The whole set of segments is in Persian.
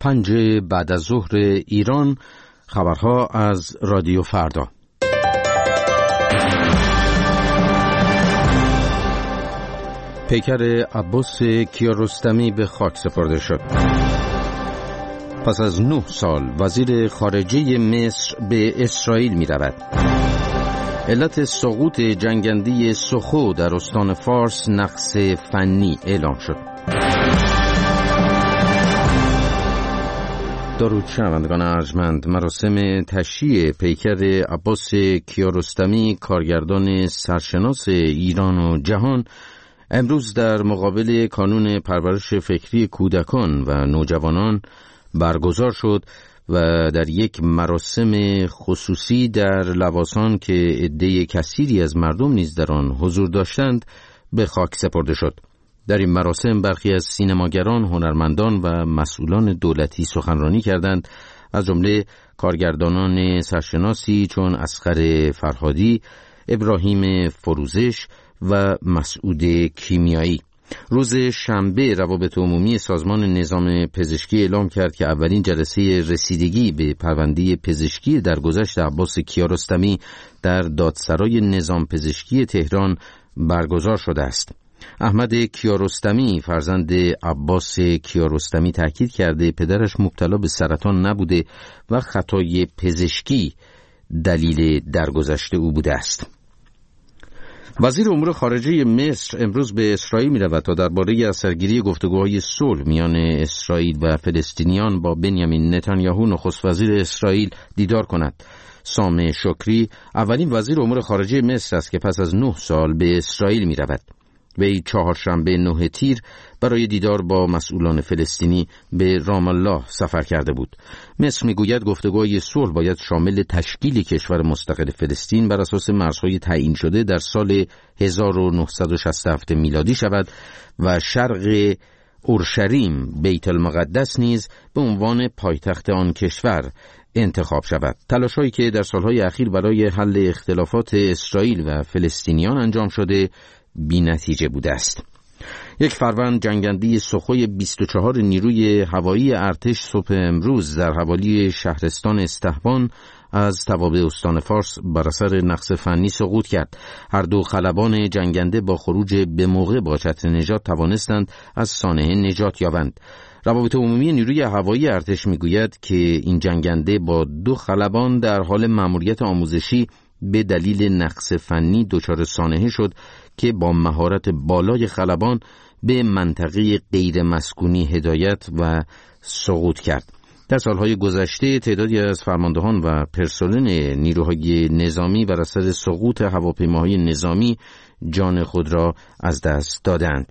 5 بعد از ظهر ایران. خبرها از رادیو فردا. پیکر عباس کیارستمی به خاک سپرده شد. پس از 9 سال وزیر خارجه مصر به اسرائیل می رود. علت سقوط جنگنده سخو در استان فارس نقص فنی اعلام شد. درود شنوندگان ارجمند، مراسم تشییع پیکر عباس کیارستمی کارگردان سرشناس ایران و جهان امروز در مقابل کانون پرورش فکری کودکان و نوجوانان برگزار شد و در یک مراسم خصوصی در لواسان که عده کثیری از مردم نیز در آن حضور داشتند به خاک سپرده شد. در این مراسم برخی از سینماگران، هنرمندان و مسئولان دولتی سخنرانی کردند، از جمله کارگردانان سرشناسی چون اصغر فرهادی، ابراهیم فروزش و مسعود کیمیایی. روز شنبه روابط عمومی سازمان نظام پزشکی اعلام کرد که اولین جلسه رسیدگی به پرونده پزشکی درگذشت عباس کیارستمی در دادسرای نظام پزشکی تهران برگزار شده است. احمد کیارستمی فرزند عباس کیارستمی تاکید کرده پدرش مبتلا به سرطان نبوده و خطای پزشکی دلیل درگذشت او بوده است. وزیر امور خارجه مصر امروز به اسرائیل می رود تا درباره اثرگیری گفتگوهای صلح میان اسرائیل و فلسطینیان با بنیامین نتانیاهو نخست وزیر اسرائیل دیدار کند. سامح شکری اولین وزیر امور خارجه مصر است که پس از 9 سال به اسرائیل می رود. وی چهارشنبه 9 تیر برای دیدار با مسئولان فلسطینی به رام الله سفر کرده بود. مصر میگوید گفتگوهای صلح باید شامل تشکیل کشور مستقل فلسطین بر اساس مرزهای تعیین شده در سال 1967 میلادی شود و شرق اورشلیم بیت المقدس نیز به عنوان پایتخت آن کشور انتخاب شود. تلاش‌هایی که در سالهای اخیر برای حل اختلافات اسرائیل و فلسطینیان انجام شده بی نتیجه بوده است. یک فروند جنگنده سخوی 24 نیروی هوایی ارتش صبح امروز در حوالی شهرستان استحبان از توابع استان فارس بر اثر نقص فنی سقوط کرد. هر دو خلبان جنگنده با خروج به موقع با چتر نجات توانستند از سانحه نجات یابند. روابط عمومی نیروی هوایی ارتش میگوید که این جنگنده با 2 خلبان در حال مأموریت آموزشی به دلیل نقص فنی دچار سانحه شد که با مهارت بالای خلبان به منطقه غیر مسکونی هدایت و سقوط کرد. در سالهای گذشته تعدادی از فرماندهان و پرسنل نیروهای نظامی بر اثر سقوط هواپیماهای نظامی جان خود را از دست دادند.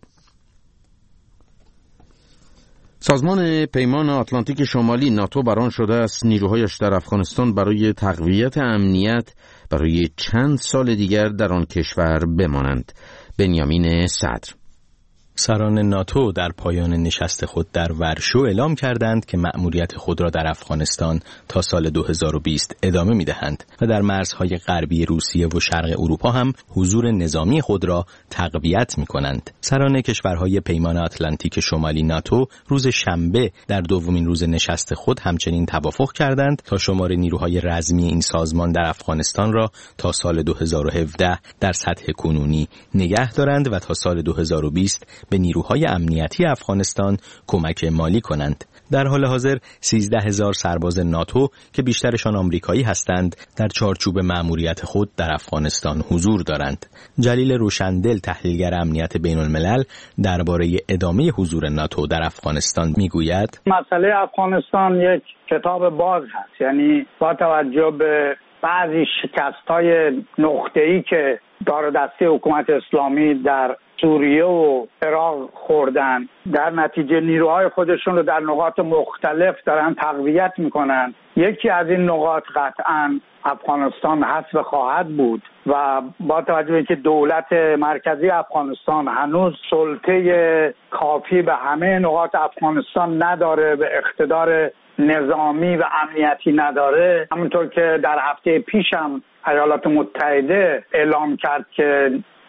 سازمان پیمان آتلانتیک شمالی ناتو برآن شده است نیروهایش در افغانستان برای تقویت امنیت برای چند سال دیگر در آن کشور بمانند. بنیامین صدر: سران ناتو در پایان نشست خود در ورشو اعلام کردند که مأموریت خود را در افغانستان تا سال 2020 ادامه می‌دهند و در مرزهای غربی روسیه و شرق اروپا هم حضور نظامی خود را تقویت می‌کنند. سران کشورهای پیمان آتلانتیک شمالی ناتو روز شنبه در دومین روز نشست خود همچنین توافق کردند تا شمار نیروهای رزمی این سازمان در افغانستان را تا سال 2017 در سطح کنونی نگه دارند و تا سال 2020 به نیروهای امنیتی افغانستان کمک مالی کنند. در حال حاضر 13,000 سرباز ناتو که بیشترشان آمریکایی هستند در چارچوب مأموریت خود در افغانستان حضور دارند. جلیل روشندل تحلیلگر امنیت بین الملل درباره ادامه حضور ناتو در افغانستان میگوید: مسئله افغانستان یک کتاب باز هست، یعنی با توجه به بعضی شکست‌های نقطه‌ای که دار و دسته حکومت اسلامی در سوریه و عراق خوردن، در نتیجه نیروهای خودشون رو در نقاط مختلف دارن تقویت میکنن. یکی از این نقاط قطعا افغانستان حذف خواهد بود و با توجه به اینکه دولت مرکزی افغانستان هنوز سلطه کافی به همه نقاط افغانستان نداره، به اقتدار نظامی و امنیتی نداره، همونطور که در هفته پیشم ایالات متحده اعلام کرد که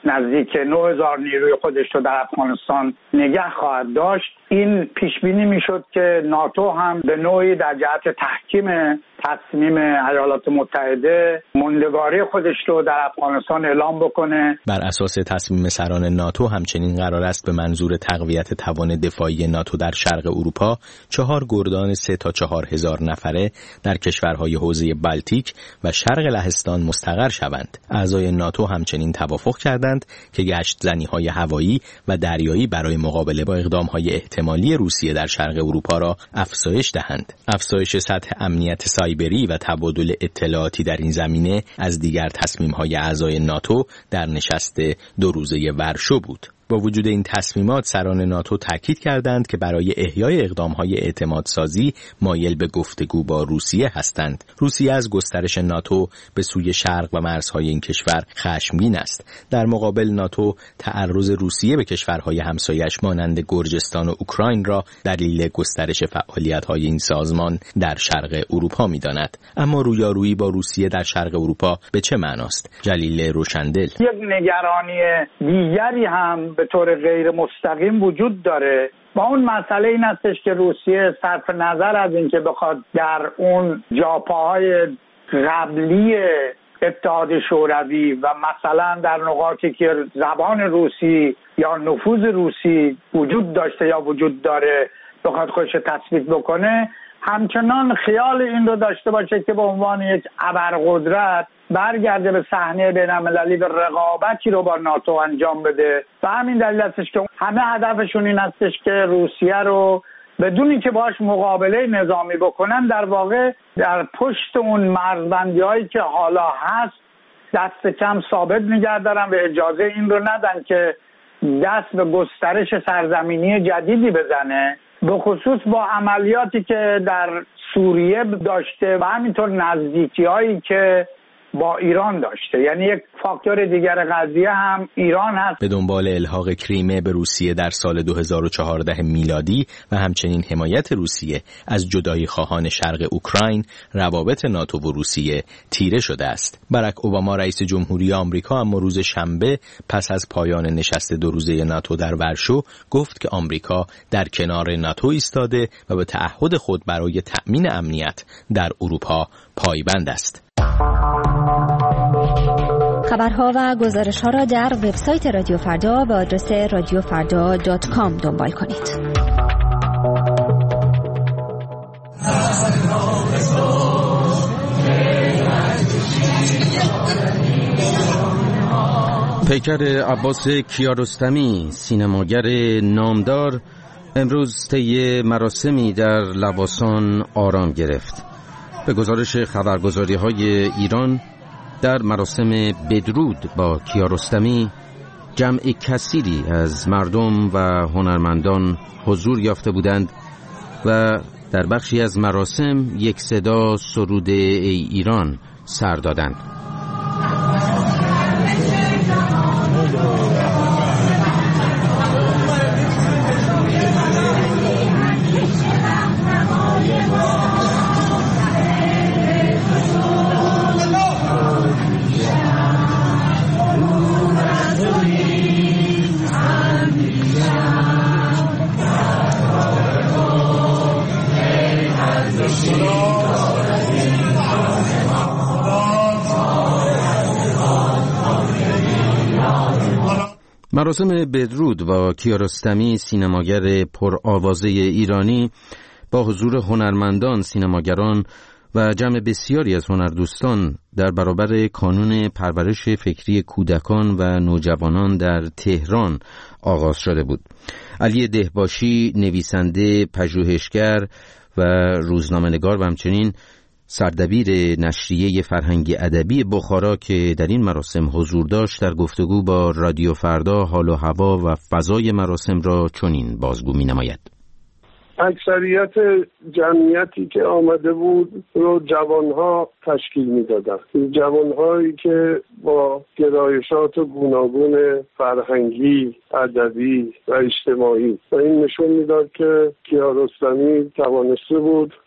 نزدیک 9000 نیروی خودش رو در افغانستان نگه خواهد داشت. این پیش بینی میشد که ناتو هم به نوعی در جهت تحکیم تصمیم ایالات متحده موندگاری خودش رو در افغانستان اعلام بکنه. بر اساس تصمیم سران ناتو همچنین قرار است به منظور تقویت توان دفاعی ناتو در شرق اروپا 4 گردان 3 تا 4000 نفره در کشورهای حوزه بالتیک و شرق لهستان مستقر شوند. اعضای ناتو همچنین توافق کردند که گشت زنی‌های هوایی و دریایی برای مقابله با اقدام‌های احتمالی روسیه در شرق اروپا را افزایش دهند. افزایش سطح امنیت سایبری و تبادل اطلاعاتی در این زمینه از دیگر تصمیم‌های اعضای ناتو در نشست 2 روزه ورشو بود. با وجود این تصمیمات سران ناتو تاکید کردند که برای احیای اقدام‌های اعتمادسازی مایل به گفتگو با روسیه هستند. روسیه از گسترش ناتو به سوی شرق و مرزهای این کشور خشمگین است. در مقابل ناتو تعرض روسیه به کشورهای همسایه‌اش مانند گرجستان و اوکراین را دلیل گسترش فعالیت‌های این سازمان در شرق اروپا می‌داند. اما رویارویی با روسیه در شرق اروپا به چه معناست؟ جلیل روشندل: یک نگرانی دیگری هم به طور غیر مستقیم وجود داره و اون مسئله این هستش که روسیه صرف نظر از اینکه بخواد در اون جاپاهای قبلی اتحاد شوروی و مثلا در نقاطی که زبان روسی یا نفوذ روسی وجود داشته یا وجود داره بخواد خودش تثبیت بکنه، همچنان خیال این رو داشته باشه که به عنوان یک ابرقدرت برگرده به صحنه بین‌المللی و رقابتی رو با ناتو انجام بده. و همین دلیل هستش که همه هدفشون این هستش که روسیه رو بدون اینکه باهاش مقابله نظامی بکنن در واقع در پشت اون مرزبندی‌هایی که حالا هست دست کم ثابت نگه دارن و اجازه این رو ندن که دست به گسترش سرزمینی جدیدی بزنه، به خصوص با عملیاتی که در سوریه داشته و همینطور نزدیکی‌هایی که با ایران داشته. یعنی یک فاکتور دیگر قضیه هم ایران هست. به دنبال الحاق کریمه به روسیه در سال 2014 میلادی و همچنین حمایت روسیه از جدایی خواهان شرق اوکراین، روابط ناتو و روسیه تیره شده است. باراک اوباما رئیس جمهوری آمریکا اما روز شنبه پس از پایان نشست 2 روزه ناتو در ورشو گفت که آمریکا در کنار ناتو ایستاده و به تعهد خود برای تأمین امنیت در اروپا پایبند است. خبرها و گزارش‌ها را در وبسایت رادیو فردا به آدرس radiofarda.com دنبال کنید. پیکر عباس کیارستمی، سینماگر نامدار، امروز طی مراسمی در لواسان آرام گرفت. به گزارش خبرگزاری‌های ایران در مراسم بدرود با کیارستمی جمع کثیری از مردم و هنرمندان حضور یافته بودند و در بخشی از مراسم یک صدا سرود ای ایران سر دادند. مراسم بدرود با کیارستمی، سینماگر پرآوازه ایرانی، با حضور هنرمندان، سینماگران و جمع بسیاری از هنردوستان در برابر کانون پرورش فکری کودکان و نوجوانان در تهران آغاز شده بود. علی دهباشی، نویسنده، پژوهشگر و روزنامه‌نگار و همچنین سردبیر نشریه فرهنگی ادبی بخارا که در این مراسم حضور داشت، در گفتگو با رادیو فردا حال و هوا و فضای مراسم را چنین بازگو می‌نماید. اکثریت جمعیتی که آمده بود رو جوانها تشکیل میدادن، جوانهایی که با گرایشات گوناگون فرهنگی، ادبی و اجتماعی، و این نشون میداد که کیارستمی توانسته بود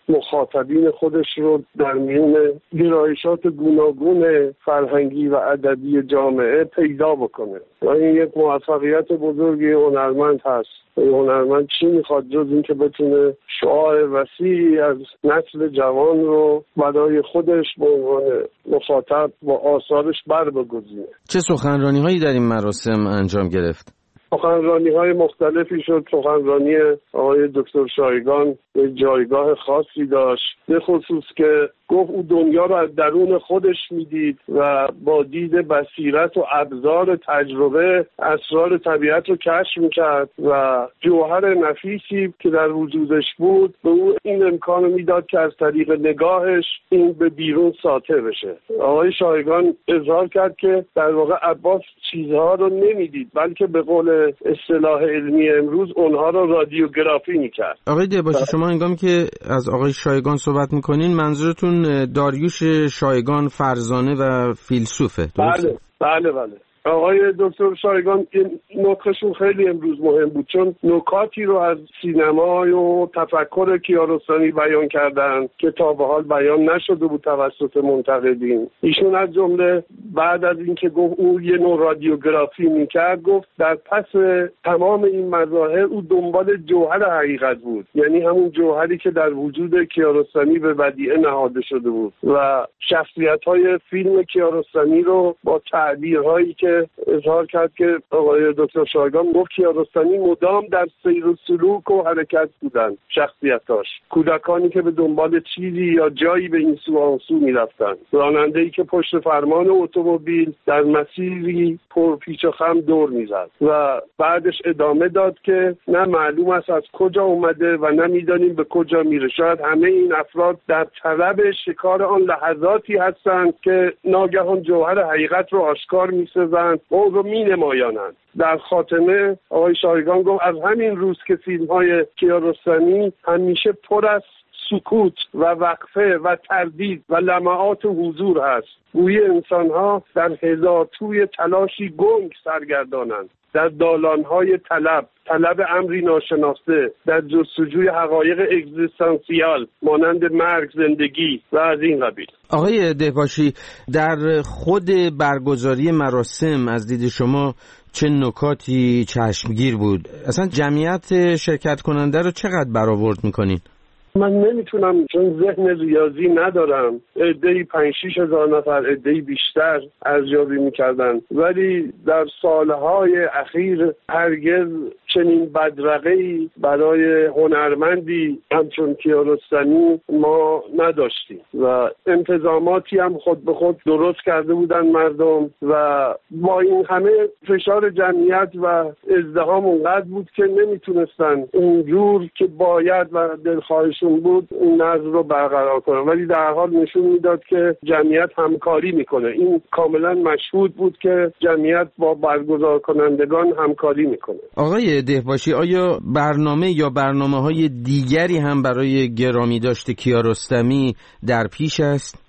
مخاطبین خودش رو در میون گرایشات گوناگون فرهنگی و ادبی جامعه پیدا بکنه و این یک موفقیت بزرگی هنرمند هست. هنرمند چی میخواد جز این که بتونه شعاع وسیعی از نسل جوان رو برای خودش به عنوان مخاطب با آثارش بر بگزینه. چه سخنرانی هایی در این مراسم انجام گرفت؟ سخنرانی های مختلفی شد. سخنرانی آقای دکتر شایگان جایگاه خاصی داشت، به خصوص که گفت او دنیا رو از درون خودش میدید و با دید بصیرت و ابزار تجربه اسرار طبیعت رو کشف میکرد و جوهر نفیسی که در وجودش بود به او این امکان رو میداد که از طریق نگاهش این به بیرون ساطع بشه. آقای شایگان اظهار کرد که در واقع عباس چیزها رو نمیدید بلکه به قول اصطلاح علمی امروز اونها رو رادیوگرافی میکرد. آقای دهباشی، شما هنگامی که از آقای شایگان صحبت میکنین منظورتون داریوش شایگان فرزانه و فیلسوفه؟ بله. آقای دکتر شایگان این نطقشون خیلی امروز مهم بود، چون نکاتی رو از سینما و تفکر کیارستمی بیان کردن که تا به حال بیان نشده بود توسط منتقدین. ایشون از جمله بعد از اینکه گفت او یه نوع رادیوگرافی میکرد، گفت در پس تمام این مظاهر او دنبال جوهر حقیقت بود، یعنی همون جوهری که در وجود کیارستمی به ودیعه نهاده شده بود و شخصیت‌های فیلم کیارستمی رو با تعبیرهایی که اظهار کرد که آقای دکتر شایگان گفت کیارستمی مدام در سیر و سلوک و حرکت بودن. شخصیتاش کودکانی که به دنبال چیزی یا جایی به این سو آن سو می‌رفتن، راننده‌ای که پشت فرمان اتومبیل در مسیری پر پیچ و خم دور می‌زد و بعدش ادامه داد که نه معلوم است از کجا اومده و نه می‌دانیم به کجا میره. شاید همه این افراد در طلب شکار آن لحظاتی هستند که ناگهان جوهر حقیقت رو آشکار می‌سازند، اون رو می‌نمایانند. در خاتمه آقای شایگان گفت از همین روز که فیلم‌های کیارستمی همیشه پر از سکوت و وقفه و تردید و لمعات حضور هست. گویی انسان‌ها در هزار توی تلاشی گنگ سرگردانند، در دالان‌های طلب امری ناشناخته، در جستجوی حقایق اگزیستانسیال مانند مرگ، زندگی و از این قبیل. آقای دهباشی، در خود برگزاری مراسم از دید شما چه نکاتی چشمگیر بود؟ اصلا جمعیت شرکت کننده رو چقدر برآورد می‌کنین؟ من نمیتونم، چون ذهن ریاضی ندارم، عده‌ای 5-6 هزار نفر، عده‌ای بیشتر ارزیابی میکردن، ولی در سالهای اخیر هرگز چنین بدرقه‌ای برای هنرمندی همچون کیارستمی ما نداشتیم و انتظاماتی هم خود به خود درست کرده بودن مردم و با این همه فشار جمعیت و ازدحام اونقدر بود که نمیتونستن اونجور که باید و دلخواهشون بود اون نظم رو برقرار کنن، ولی در حال نشون میداد که جمعیت همکاری میکنه. این کاملا مشهود بود که جمعیت با برگزار کنندگان همکاری میکنه. آقای دهباشی، آیا برنامه یا برنامه‌های دیگری هم برای گرامی داشته کیارستمی در پیش است؟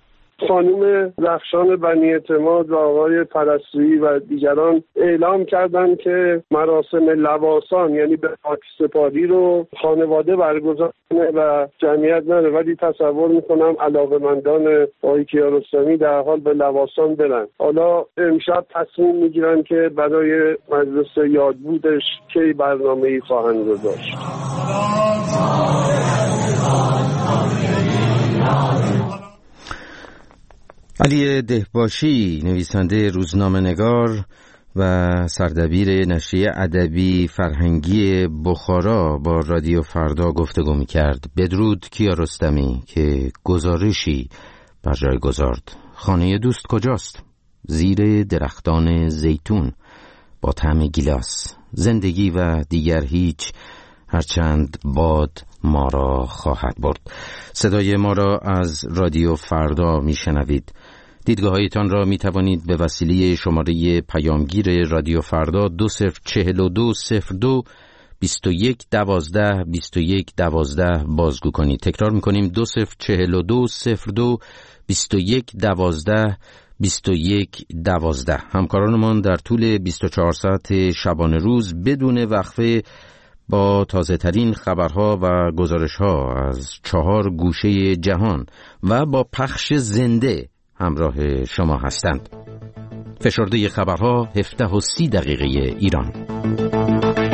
خانم رخشان بنی اعتماد و آقای پرستویی و دیگران اعلام کردند که مراسم لواسان یعنی به خاک سپاری رو خانواده برگزار کنه و جمعیت نره، ولی تصور میکنم علاقه‌مندان آقای کیارستمی در حال به لواسان برن. حالا امشب تصمیم میگیرن که برای مجلس یادبودش کی برنامه‌ای خواهند گذاشت. علی دهباشی، نویسنده روزنامه‌نگار و سردبیر نشریه ادبی فرهنگی بخارا، با رادیو فردا گفتگو می‌کرد. بدرود کیارستمی که گزارشی بر جای گذارد. خانه دوست کجاست؟ زیر درختان زیتون با طعم گیلاس. زندگی و دیگر هیچ، هرچند باد ما را خواهد برد. صدای ما را از رادیو فردا میشنوید. دیدگاهایتان را می توانید به وسیله شماره پیامگیر رادیو فردا 204202 2112 2112 بازگو کنید. تکرار می کنیم 204202 2112 2112. همکارانمان در طول 24 ساعت شبانه روز بدون وقفه با تازه ترین خبرها و گزارشها از 4 گوشه جهان و با پخش زنده همراه شما هستند. فشرده خبرها 17:30 ایران.